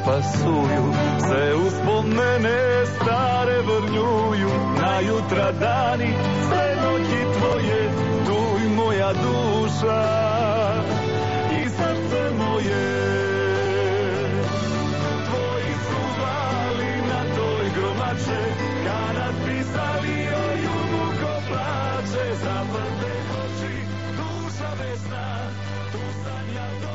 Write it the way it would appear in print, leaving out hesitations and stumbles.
pasuju, se uspomene stare vrnjuju, na jutra dani, sve noći tvoje, tu i moja duša i srce moje. Tvoji su vali na toj gromače, kada pisali o jugu ko plače, zavrte oči, duša vesna, tu sam ja.